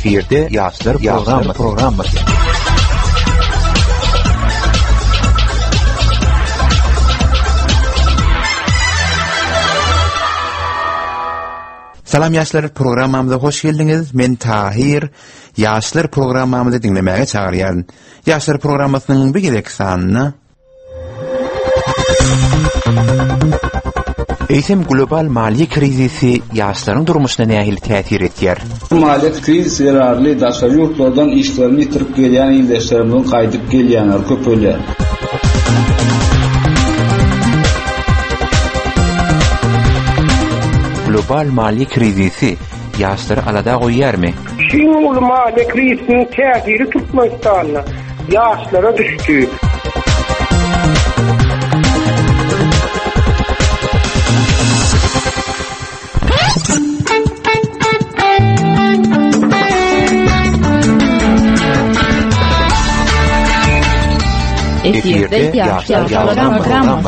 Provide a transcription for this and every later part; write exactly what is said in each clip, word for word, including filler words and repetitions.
Efirde Yaşlar Programı programı. Salam Yaşlar programamıza hoş geldiniz. Men Tahir. Yaşlar programamızı dinlemeye çağıryan. Yaşlar programmasının bir gelek sanını. Eýsem global maliýe krizisi yaşlaryň durmuşyna nähili täsir etýär? Maliýe krizisi ýararly daşary ýurtlardan işlerini ýitirip gelýän ýyldaşlarymyň gaýdyp gelýänler köp bolýar. Global maliýe krizisi yaşlary alada goýýarmy? Şeň ulu maliýe krizisiniň täsiri Türkmenistanyna yaşlara düşdi. Efirde Yaşlar Programı.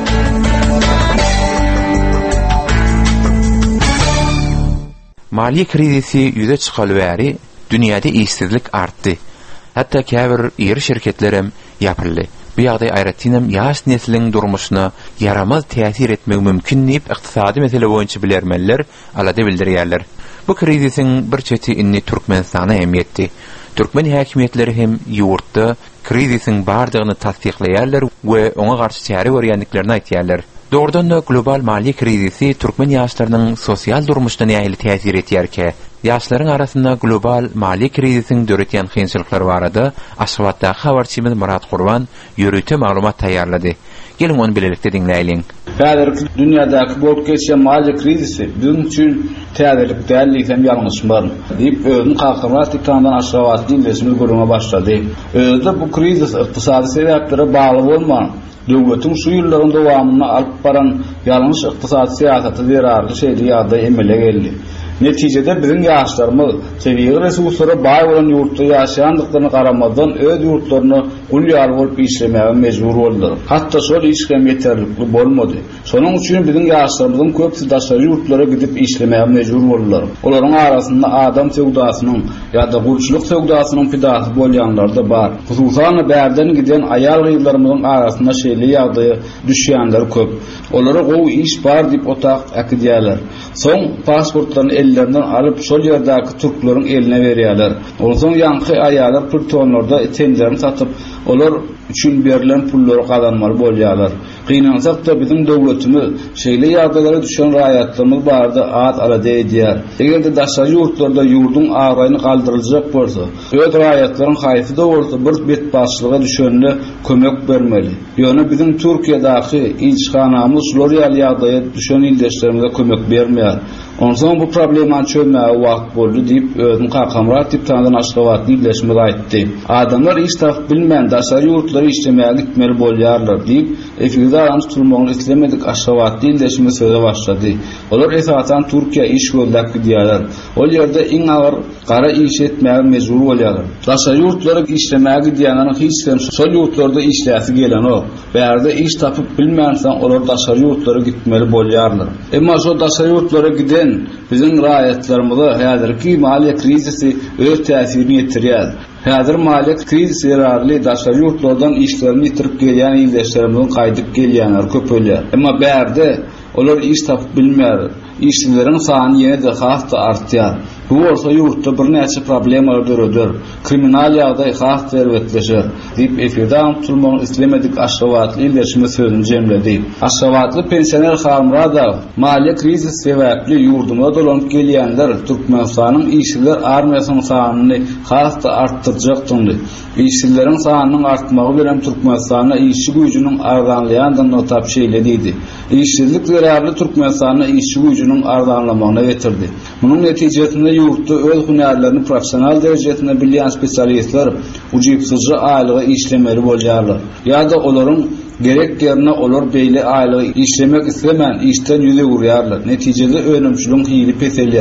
Maliýe krizisi ýüze çykaly bäri dünýäde işsizlik artdy. Hatda käbir ýeri şirketler hem ýapyldy. Bu ýagdaý aýratynam ýaş nesliniň durmuşyna yaramaz täsir etmegi mümkin diýip ykdysady mesele boýunça bilermenler alada bildirýärler. Bu krizisiň bir çeti inni Türkmenistana emýetdi. Türkmen häkimetleri hem ýurtda krizisiň bardygyny tasdikleýärler we oňa garşy çäre görýändiklerini aýtýarlar. Doğrudan da global maliýe krizisi Türkmen ýaşlarynyň sosial durmuşyna nähili täsir etýärke, ýaşlaryň arasynda global maliýe krizisiň döretýän kynçylyklar barada Aşgabatda habarçymyz Murat Gurban ýörüte maglumat taýýarlady. Gelin onu bilelikde dinleýin. Häzirki dünýädäki bolup geçen maliýe krizisi bizim üçin täzelik dälilden ýalňyşmar diýip özüň kakyrmat ýykandan Aşgabat diýilmesini görüme başlady. Özde bu krizis ykdysady sebeplere bagly bolman, döwletiň şu ýyllaryň dowamyna alyp baran ýalňyş ykdysady syýasaty zerarly şeýle ýagdaý emele geldi. Netijede bizim ýaşlarymyz sebäbi resurslara baý bolan ýurtda ýaşaýandyklaryna garamadan öz ýurtlaryny gulýar bolup işlemäge mejbur boldylar. Hatda şol iş hem ýeterlikli bolmady. Şonuň üçin bizim ýaşlarymyzyň köpsi daşary ýurtlara gidip işlemäge mejbur boldylar. Olaryň arasynda adam sewdasynyň ýa-da gulçuluk sewdasynyň pidasy bolýanlar da bar. Hususan bärden giden aýal gyýlarymyzyň arasynda şeýle ýagdaýa düşýänler köp. Olara gowy iş bar diýip otak akydýarlar. Soň pasportlaryny ellerinden alıp şol ýerdäki türklerin eline berýärler. Onsoň ýanky aýalar pul tonlarda tenlerini satyp, olar üçin berilen pullary kazanmaly bolýarlar. Gynansak da bizim döwletimiz şeýle ýagdaýlara düşen raýatlarymyz barda at alada edýär. Egerde daşary ýurtlarda ýurdun agraýyny galdyryljak bolsa, öz raýatlaryň haýsy da bolsa bir betbaşlyga düşenle kömek bermeli. Ýöne bizim Türkiýedaky ilçixanamyz şol ýagdaýa düşen ildeşlerimize kömek bermeýär. Onsoň bu problemany çözmäge wagt boldy diýip özüň kakamrat tipdandan Aşgabat diýilmesini aýtdy. Adamlar iş tapyp bilmän daşary ýurtlara işlemäge gitmeli bolýarlar diýip efirde aran tutulmagyny islemedik Aşgabat diýilmesini söze başlady. Olar esasan Türkiýe iş göldäp gidýärler. Ol ýerde iň agyr gara iş etmäge mejbur bolýarlar. Daşary ýurtlara işlemäge gidýänler hiç kim şol ýurtlarda işläsi gelen o. Bärde iş tapyp bilmänsen olar daşary ýurtlara gitmeli bolýarlar. Emma şol daşary ýurtlara giden bizim raýatlarymyza häzirki maliýe krizisi öz täsirini ýetirýär. Häzir maliýe krizisi ýararly daşary ýurtlardan işlerini ýitirip gelýän ýyldaşlarymyň gaýdyp gelýänler köp bolýar. Emma bärde olar iş tapyp bilmär. İşçileriň sany ýene-de hasda artýar. Bu bolsa ýurtda bir näçe problemler döredir. Kriminal ýagdaý has serwetleşer diýip efirde tutulmagyny islemedik Aşgabatly ýyldaşymy sözüni jemledi. Aşgabatly pensioner Halmuradaw maliýe krizisi sebäpli ýurduma dolanyp gelýänler Türkmenistanyň işçiler armiýasynyň sanyny hasda artdyrjakdyr. İşçileriň sanynyň artmagy bilen Türkmenistanyň işçi güýjüniň arzanlaýandygyny notap şeýle diýdi. İşçilik zerarly Türkmenistanyň işçi güýjüniň arzanlamagyna getirdi. Munyň netijesinde ýurtda öz hünärlerini professional derejesinde bilýän spesialistler ujypsyzca aýlyga işlemeli bolýarlar. Ýa-da olaryň gerek yerine olar beýle aýlyga işlemek islemän işden ýüze gurýarlar. Netijede önümçülüň hili peselýär.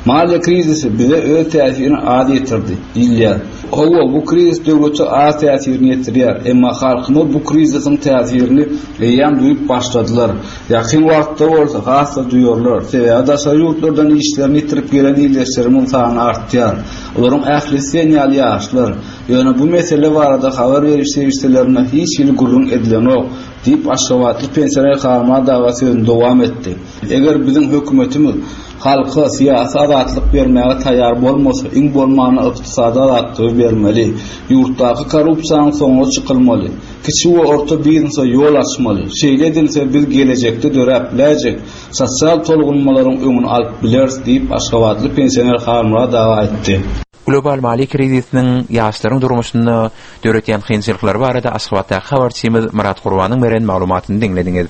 Maliye krizisi bize öz tesirini adi etirdi. İlya. Hova bu kriz devlete az tesirini etiriyor. Ama halkımı bu krizisin tesirini eyan duyup başladılar. Yakın vakti olsa hasta duyuyorlar. Sebebi da yurtlardan işlerini itirip gelen iyileşlerimin sağını arttırıyor. Onların ahlisi yenyali yaşlar. Yani bu mesele var da haber veriş serviselerine hiç ilgurun edilen o deyip aşavatlı pensiyoner kalma davasının devam etti. Eğer bizim hükümetimiz halka siyasi adatlık vermeye tayar bolmasa, in bolmağına iktisadi adatlığı vermeli, yurttaki korrupsiyanın sonuna çıkılmalı, kiçi ve orta biznese yol açmalı, şeyle edilse biz gelecekte dörepleyecek, sosyal tolgunmaların önünü alıp bileriz deyip aşavatlı pensiyoner kalmaya dava etti. Global mali krizisinin yaşların durmuşunu döretyen kıyınçılıklar barada Aşgabatda habarçymyz Murat Gurbanyň beren maglumatyny dinlediňiz.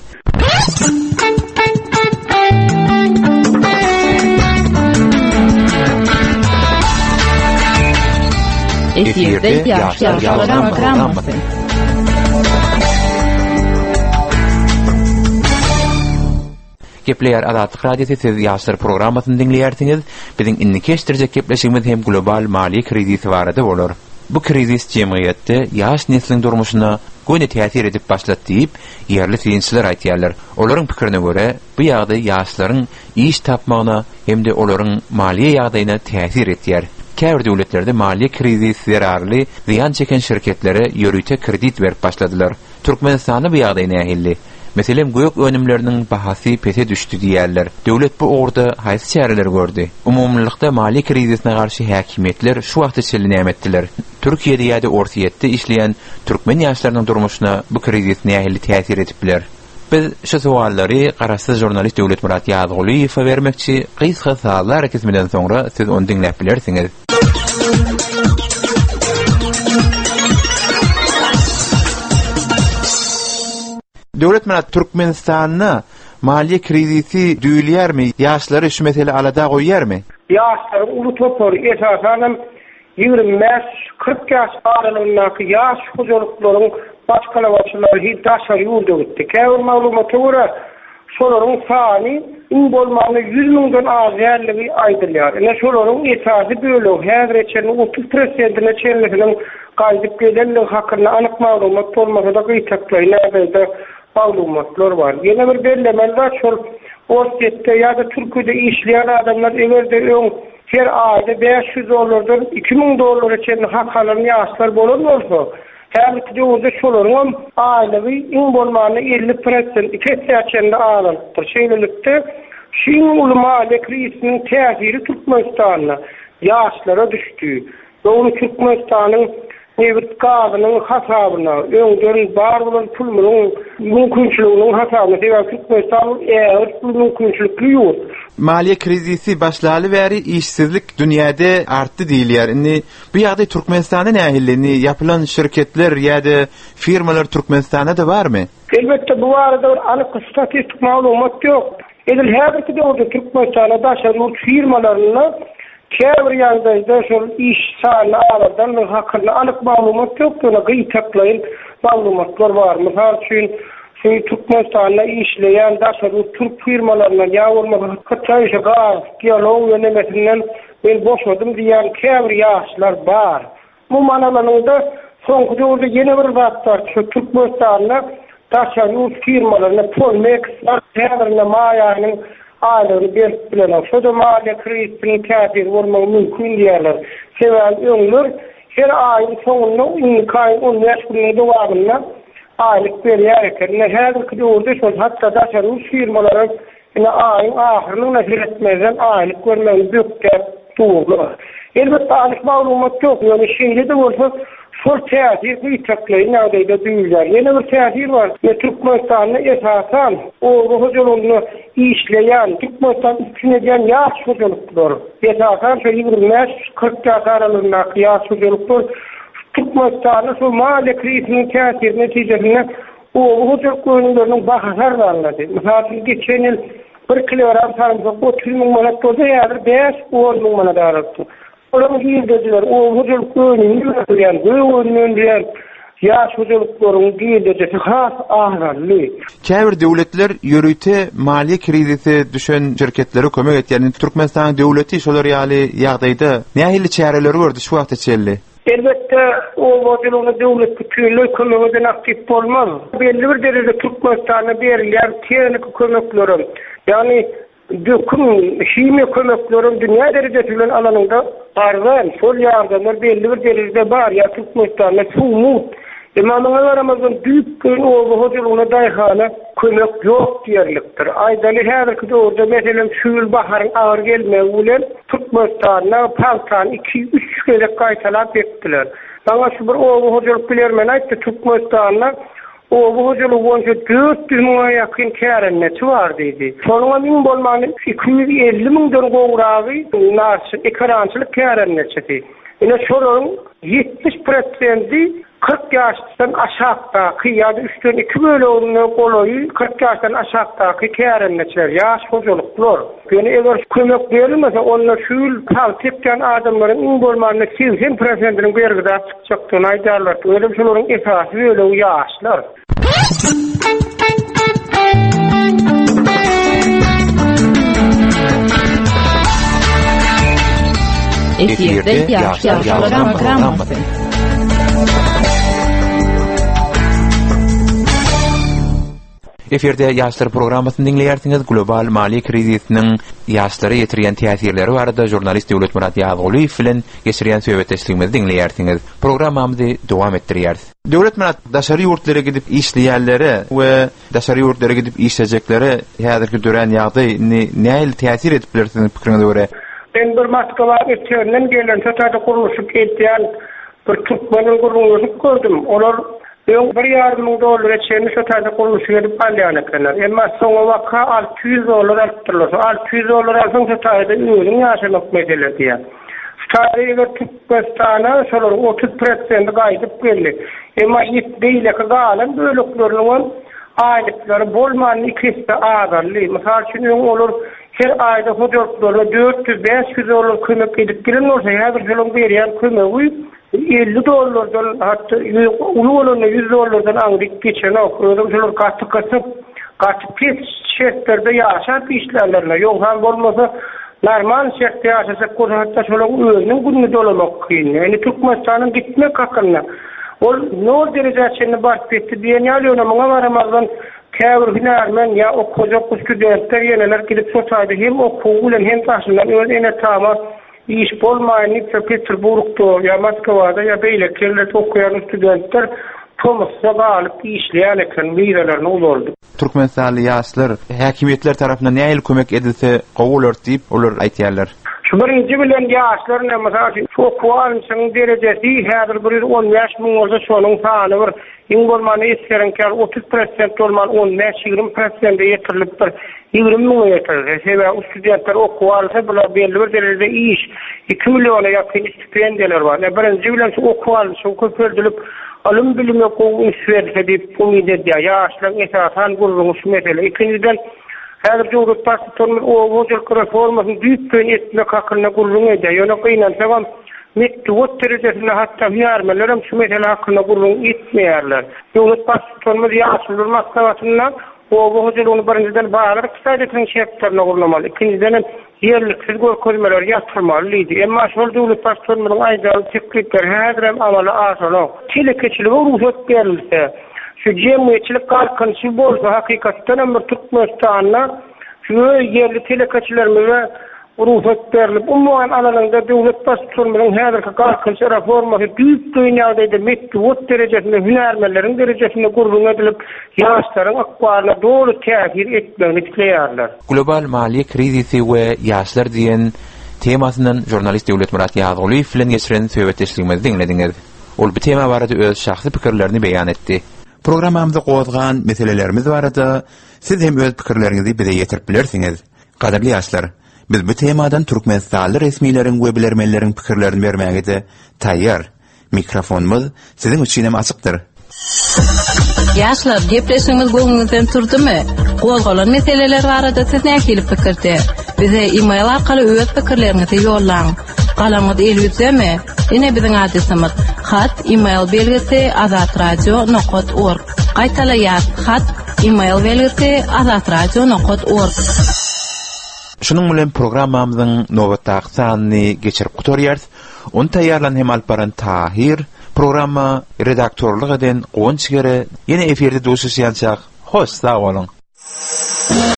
Efirde yaşlar programması. Gepleýär Azatlyk radiosu siz ýaşlar programasyny dinleýärsiňiz. Biziň inni keşdirjek gepleşigimiz hem global mali krizisi barada bolar. Bu krizis jemgyýetde ýaş nesliniň durmuşyna göne täsir edip başlatdy diýip ýerli synçylar aýtýarlar. Olaryň pikirine görä, bu ýagdaý ýaşlaryň iş tapmagyna hem de olaryň maliýe ýagdaýyna täsir etýär. Käbir döwletlerde maliýe krizisi zerarly ziýan çeken şirketlere ýörüýte kredit berip başladylar. Türkmenistany bu ýagdaý nähilli. Meselem göýük önümleriniň bahasy pese düşdi diýerler. Döwlet bu orada haýsy çäreler gördü? Umumlykda mali krizisine garşy häkimetler şu wagtda çellenýär etdiler. Türkiýede ýa-da Orsiýetde işleýän türkmen ýaşlarynyň durmuşyna bu krizis nähili täsir edipler? Biz şu suwallary garaşsyz jurnalist Döwlet Murat Ýazgylyýowa bermekçi gysga salar kesmeden soňra siz onu dinläp bilersiňiz. Döwlet meňe Türkmenistanyny maliýe krizisi düýülýärmi? Ýaşlary şu mesele alada goýýarmy? Ýaşlar uly topar esasen ýigirmi beş kırk ýaş aralygyndaky ýaş hojalyklaryň başgalawaçylary hiçdaşar ýurda gitdi. Käbir maglumaty görä şolaryň sany in bolmagy yüz miňden az ýerligi aýdylýar. Ene şolaryň esasy bölegi häzir içinde otuz prosentine çenliginiň gaýdyp gelenligi hakyna anyk maglumat bolmasa da gytaklaýlar. Maglumatlar var. Yine bir bellemeler şol Orsiýetde ýa-da Türkiýede işleýän adamlar egerde öň her aýda beş yüz dollardan iki miň dollara çenli hak alan ýaşlar bolar bolsa, häzirki döwürde şolaryň aýlygy iň bolmagyny elli prosent ýetmişçende alandyr. Şeýlelikde şiň uly maliýe krizisiniň täsiri Türkmenistanyna ýaşlara düşdi. Döwür Türkmenistanyň Nevit gazynyň hasabyna, öňden bar bolan pulmyň mümkinçiliginiň hasabyna sebäp Türkmenistan eýer bu mümkinçilikli ýok. Maliýe krizisi başlaly bäri işsizlik dünýäde artdy diýilýär. Indi bu ýagdaý Türkmenistanda nähillini ýapylan şirketler ýa-da firmalar Türkmenistanda da barmy? Elbetde bu arada anyk statistik maglumat ýok. Edil häzirki döwürde Türkmenistanda daşary firmalaryna käbir ýagdaýda şol iş sany aladan we hakyna anyk maglumat ýokdyna gytaklaýan maglumatlar bar. Mysal üçin şu Türkmenistanda işleýän daşary Türk firmalaryna ýa-da hatda gaz, dialog ýönemesinden ben boşadym diýen käbir ýaşlar bar. Bu manalarynda soňky döwürde ýene bir zat bar. Şu Türkmenistanda daşary firmalaryna polmek, täzirine maýanyň aýlygy berip bilen şo da maliýe krizisiniň täsiri bolmagy mümkin diýerler. Sebäbi öňler her aýyň soňunda ünkaý on beş günden dowamında aýlyk berýär eken. Häzirki döwürde şol hatda daşary firmalary ine aýyň ahyryny näzir etmeden aýlyk görmegi bökde tuğlar. Elbetde aýlyk maglumat ýok. Ýöne şeýle de bolsa şol täsir gytaklaýan nädäýde duýulýar. Ýene bir täsir bar. Türkmenistanyň esasan o hojalygyny işleýän Türkmenistan üçine diýen ýaş hojalyklar. Esasan şu ýigirmi beş kırk ýaş aralygyndaky ýaş hojalyklar Türkmenistanyň şu maliýe krizisiniň täsiri netijesinde o hojalyk önümleriniň bahasy artdy. Mysal üçin geçen ýyl bir kilogram sarımsak otuz miň manat bolsa ýa-da beş on miň manat artdy. Olar ýerde o hojalyk önümleriniň ýa-da yaş hojalyklaryň giýilejeki has ahrarly. Käbir döwletler ýörüte maliýe krediti düşen şirketlere kömek etýän Türkmenistan döwleti şolar ýaly ýagdaýda nähili çäreleri gördi şu wagtda çelli? Elbette o wagtyny döwlet bütünlüğü kömegden aktif bolmaz. Belli bir derejede Türkmenistan'a berilýän teknik kömeklerim, ýani döküm şime kömeklerim dünýä derejesinde alanynda bargan, şol ýardamlar belli bir derejede bar. Ya Türkmenistan'a sumut Imamına varamazın büyük köyün oğlu hocaluğuna dayhana kömek yok diyerliktir. Aydalı her kıda orada mesela şuyul baharın ağır gelmeye ulen Türkmenistan'a paltan iki üç kere kaytalar bektiler. Bana şu bir oğlu hocalık bilermen ayıttı Türkmenistan'a oğlu hocalığı boyunca dört yüz muna yakın kârenneti var dedi. Sonuna min bolmanın iki yüz elli minden qoğrağı nasıl ekrançılık kârenneti. Yine sorun yetmiş prosenti kırk yaştan aşağıdaki ya da üstten iki böyle olduğunu koloyu kırk yaştan aşağıdaki kârennetçiler, yaş hocalıklar. Yani eğer kömek verilmese onlar şu paltipten adamların in bolmanını seksen prosentinin bir gıda çıkacaktığını aydarlar. Öyle bir şeylerin esası öyle yaşlar. Efirde Yaşlar Programması. Efirde Yaşlar Programmasyny dinleýärsiňiz. Global maliýe krizisiniň ýaşlara ýetirýän täsirleri barada jurnalist Döwlet Murat Ýagulyw bilen geçirýän söhbetdeşligimizi dinleýärsiňiz. Programmamyzy dowam etdirýäris. Döwlet Murat, daşary ýurtlara gidip işleýänlere we daşary ýurtlara gidip işlejeklere häzirki dören ýagdaý näil täsir edip bilersiň pikiriňize görä? Ben bir Moskwa ýerden gelen taýda guruluşyp etýän bir Türkmeniň guruluşyp gördüm. Olar ben bir ýardym dolar etýän şu taýda guruluşy edip alýan ekenler. Emma soňa waka altı yüz dolar alpdylar. altı yüz dolar alsaň şu taýda öýüň ýaşamak meselesi diýär. Şu taýda Türkmenistana şolar otuz prosent gaýdyp geldi. Emma ýetdiýle galan bölükleriniň aýlyklary bolman ikisi azarly. Mysal üçin olur her ayda hocalyklary dört yüz beş yüz dolar kömek edip gelen bolsa häzir şolun berýän kömegi elli dolardan hatta ulu yüz dolardan aňdyk geçen okudum. Şolar gaty gatyp gaty pis şertlerde ýaşap işlerlerine ýok bolmasa normal şertde ýaşasak hatta şolar özüniň günni dolamak kyn. Yani Türkmenistanyň gitmek hakyna ol no derejesinde barp etdi diýen ýalyna maňa baramazdan käbir binarmen ya o koca studentler yeneler gidip sotaýdy hem okuw bilen hem taşyndan öňe tama iş bolmaýan Peterburgda ya Moskwada ya beýle kellet okuyan studentler Tomas'a galyp işleýän eken miýrelerini ulurdy. Türkmenistanly ýaşlar häkimetler tarapyndan näil kömek edilse gowul örtüp olar aýtýarlar. Şu birinci bilen ýaşlaryň mesela çok kuwansyn derejesi häzir bir on beş miň bolsa şonuň sany bir iň bolmany iskerenker otuz prosent bolman on beş ýygrimi prosent ýetirilip bir ýygrimi miň ýetirdi. Sebä studentler okuwalsa bular belli bir derejede iş iki milliona ýakyn stipendiýalar bar. Birinci bilen şu okuwal şu köpürdülüp alym bilimi gowy üniversite diýip umyt edýär. Ýaşlaryň esasan gurulmuş mesele. Ikinciden häzir Döwlet Başçysynyň o hojalyk reformasyny düýpden etmek hakyna gurulun edýär. Ýöne gynansaň metdewet derejesinde hatta ýarmalaram şu mesele hakyna gurulun etmeýärler. Döwlet Başçysynyň ýaşlar maslahatyndan o hojalygyny birinciden baýlar iqtisadiýatyň şertlerine gurulmaly. Ikinciden ýerliksiz görkezmeler ýatyrmaly. Emma şol Döwlet Başçysynyň aýdaly teklipleri häzir hem amala aşarak telekeçiligi ruhsat berilse şu cemiyetçilik kalkınışı bolsa hakikaten ama Türkmenistan'la şu yerli telekaçilerimize ruhsat berilip umman alanında Döwlet Başçysynyň häzirki kalkınışı reforması büyük dünýäde metdewet derejesinde hünärmenleriň derejesinde gurulun edilip ýaşlaryň akbaryna dogry täsir etmegini tilärler. Global maliýe krizisi we ýaşlar diýen temasyndan jurnalist Döwlet Murat Ýagulyw bilen geçiren söhbetdeşligimizi dinlediňiz. Ol bu tema barada öz şahsy pikirlerini beýan etdi. Programmamyzda gowazgan meselelerimiz barada siz hem öz pikirleriňizi bize ýetirip bilersiňiz. Gaderli ýaşlar, biz bu temadan Türkmenistanly resmiýleriň we bilermenleriň pikirlerini bermäge de taýýar. Mikrofonumuz siziň üçin hem açykdyr. Ýaşlar, depressiýanyň goňuňyzdan turdymy? Gowazgalan meseleler barada siz näme pikirde? Bize e-mail arkaly öz pikirleriňizi ýollaň. Galamyz elbetsemi? Ine biziň adresimiz hat email belgisi azatradio nokta org. Gaýtaýar hat email belgisi azatradio nokta org. Şunun bilen programmamyzyň nowatdaky sanyny geçirip gutorýarys. Onu taýýarlan hem alparan Tahir programma redaktorluk eden Gonçgere ýene eferde duşuşýançak. Hoş, sag bolun.